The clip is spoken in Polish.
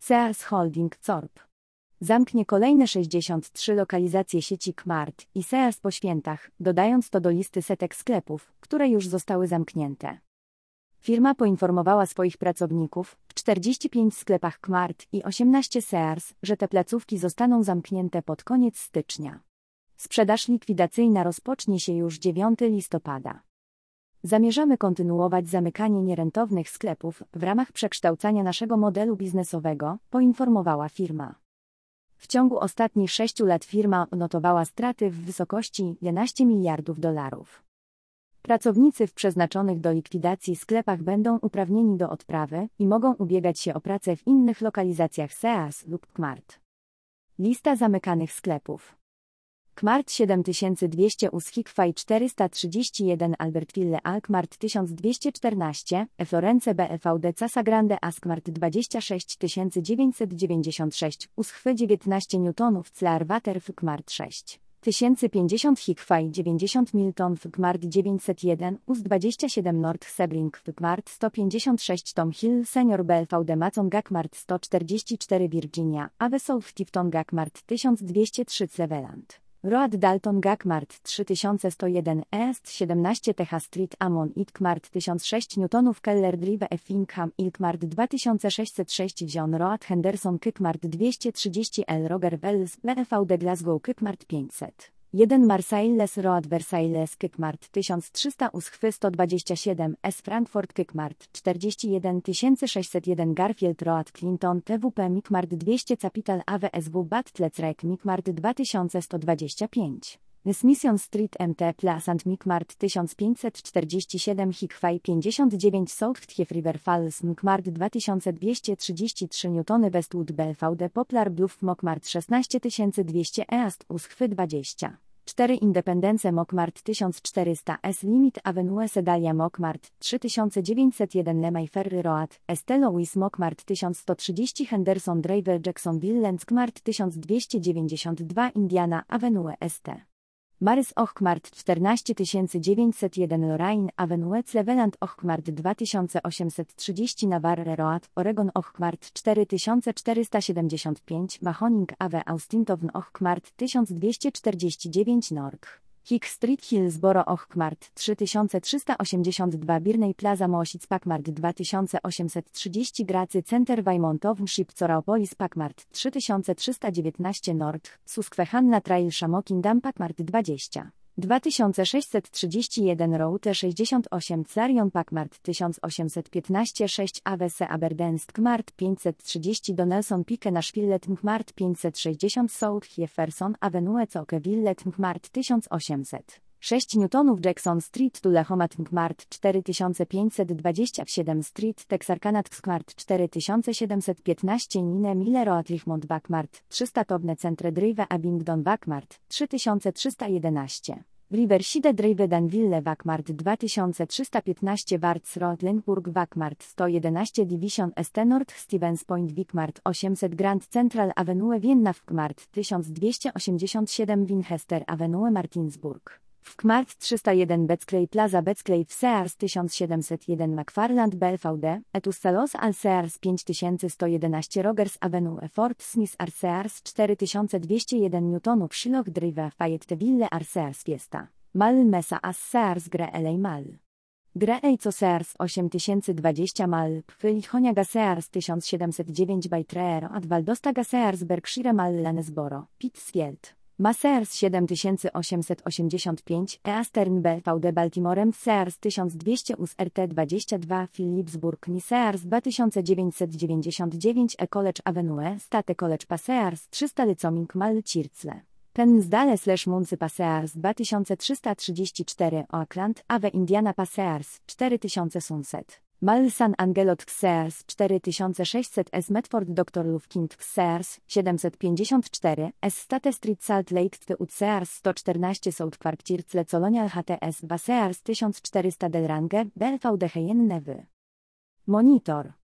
Sears Holding Corp. Zamknie kolejne 63 lokalizacje sieci Kmart i Sears po świętach, dodając to do listy setek sklepów, które już zostały zamknięte. Firma poinformowała swoich pracowników w 45 sklepach Kmart i 18 Sears, że te placówki zostaną zamknięte pod koniec stycznia. Sprzedaż likwidacyjna rozpocznie się już 9 listopada. Zamierzamy kontynuować zamykanie nierentownych sklepów w ramach przekształcania naszego modelu biznesowego, poinformowała firma. W ciągu ostatnich 6 lat firma odnotowała straty w wysokości $11 miliardów. Pracownicy w przeznaczonych do likwidacji sklepach będą uprawnieni do odprawy i mogą ubiegać się o pracę w innych lokalizacjach Sears lub Kmart. Lista zamykanych sklepów. Kmart 7200 Uschikfaj 431 Albertville Alkmart 1214 Florence BFVD Casa Grande Askmart 26996 Uschwy 19 Newtonów Clarwater Kmart 6050 Hickfaj 90 Milton Kmart 901 US 27 North Sebring Kmart 156 Tom Hill Senior BFVD Macon Gakmart 144 Virginia Ave South Tifton Gakmart 1203 Cleveland Road Dalton Gakmart 3101 East 17 Texas Street Amon Kmart 1006 Newtonów Keller Drive Effingham Kmart 2606 John Road Henderson Kmart 230 L Roger Wells BFVD Glasgow Kmart 500 1 Marseilles Road Versailles Kmart 1300 Uschwy 127 S Frankfurt Kmart 41601 Garfield Road Clinton TWP Kmart 200 Capital AWSW Battlec Kmart 2125 Mission Street MT Pleasant Kmart 1547 Hickfaj 59 South River Falls Kmart 2233 Newtony Westwood BFVD Poplar Bluff Kmart 16200 East Uschwy 20 4 Independence Mokmart 1400 S Limit Avenue Sedalia Mokmart 3901 Lemay Ferry Road Estée Louis Mokmart 1130 Henderson Drive Jacksonville Kmart 1292 Indiana Avenue St. Marys Ochmart 14901 Lorraine Avenue Cleveland Ochmart 2830 Navarre Road Oregon Ochmart 4475 Mahoning Ave Austintown Ochmart 1249 North Hick Street Hillsboro Ochmart 3382 Birney Plaza Moosic Packmart 2830 Gracy Center Township Coraopolis Packmart 3319 North Susquehanna Trail Shamokin Dam Packmart 20 2631 Route 68 Clarion Packmart 1815 6 AWC Aberdeenst Kmart 530 Donelson Pike Nashville Kmart 560 South Jefferson Avenue Cokeville Kmart 1800 6 Newtonów Jackson Street Tullahoma Kmart 4527 Street Texarkana Kmart 4715 Nine Mille Road Richmond Backmart 300 Tobne Centre Drive Abingdon Backmart 3311 Riverside Drive Danville Backmart 2315 Wards Road Lynchburg Backmart 111 Division Est North Stevens Point Wickmart 800 Grand Central Avenue Vienna Kmart 1287 Winchester Avenue Martinsburg w Kmart 301 Beckley Plaza Beckley w Sears 1701 McFarland BLVD, Etussalos Al Sears 5111 Rogers Avenue Fort Smith Ar Sears 4201 Newtonów Shiloh Drive Fayetteville Ar Sears Fiesta, Mall Mesa As Sears Gre LA Mall. Gre co Sears 8020 Mall Pfylchoniaga Sears 1709 by Treero Ad Valdostaga Sears Berkshire Mall Lanesboro, Pittsfield. Sears 7885 Eastern BVD Baltimore Sears 1200 USRT 22 Phillipsburg Ni Sears 2999 College Avenue State College Pa Sears 300 Lycoming Mall Circle Pennsdale Muncy Pa Sears 2334 Oakland Ave Indiana Pa Sears 4000 Sunset Mall San Angelo Sears 4600 S Medford Dr. Lufkin Sears 754 S State Street Salt Lake Sears 114 South Park Circle Colonial HTS Sears 1400 Delrange BLVD Heyenne Monitor